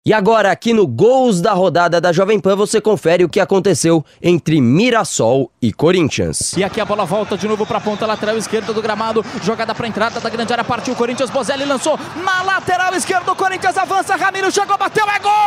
E agora, aqui no Gols da Rodada da Jovem Pan, você confere o que aconteceu entre Mirassol e Corinthians. E aqui a bola volta de novo para a ponta lateral esquerda do gramado. Jogada para a entrada da grande área, partiu o Corinthians. Bozelli lançou na lateral esquerda do Corinthians. Avança, Ramiro chegou, bateu, é gol!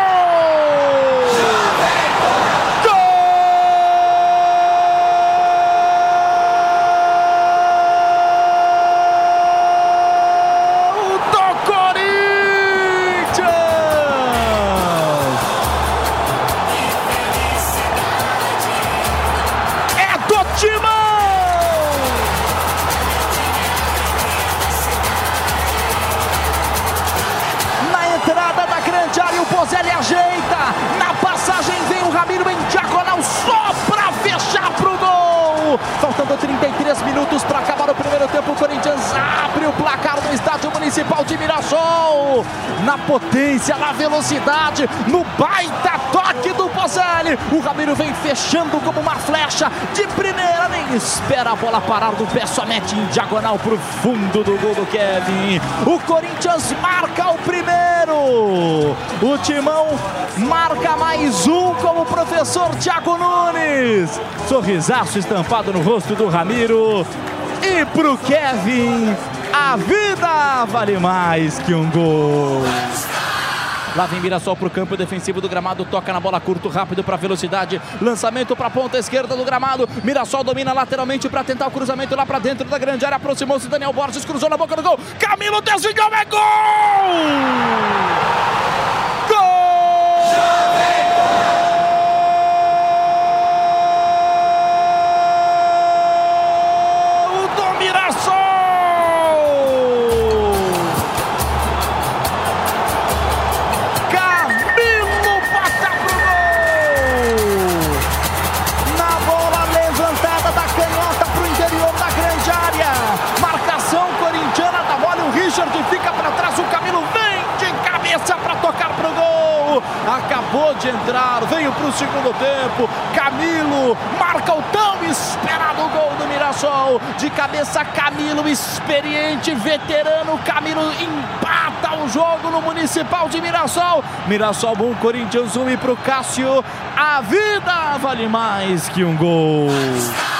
O Bozelli ajeita, na passagem vem o Ramiro em diagonal só para fechar pro gol. Faltando 33 minutos para acabar o primeiro tempo, o Corinthians abre o placar no estádio municipal de Mirassol. Na potência, na velocidade, no baita toque do Bozelli. O Ramiro vem fechando como uma flecha de primeira, nem espera a bola parar do pé, só mete em diagonal pro fundo do gol do Kevin. O Corinthians marca o primeiro. O Timão marca mais um com o professor Thiago Nunes. Sorrisaço estampado no rosto do Ramiro. E pro Kevin, a vida vale mais que um gol. Lá vem Mirassol pro campo defensivo do gramado, toca na bola curto, rápido para velocidade, lançamento para a ponta esquerda do gramado. Mirassol domina lateralmente para tentar o cruzamento lá para dentro da grande área, aproximou-se Daniel Borges, cruzou na boca do gol, Camilo desviou, é gol! Para tocar pro gol, acabou de entrar, veio pro segundo tempo, Camilo marca o tão esperado gol do Mirassol, de cabeça Camilo, experiente, veterano, Camilo empata o jogo no Municipal de Mirassol. Mirassol 1, Corinthians 1 e pro Cássio, a vida vale mais que um gol.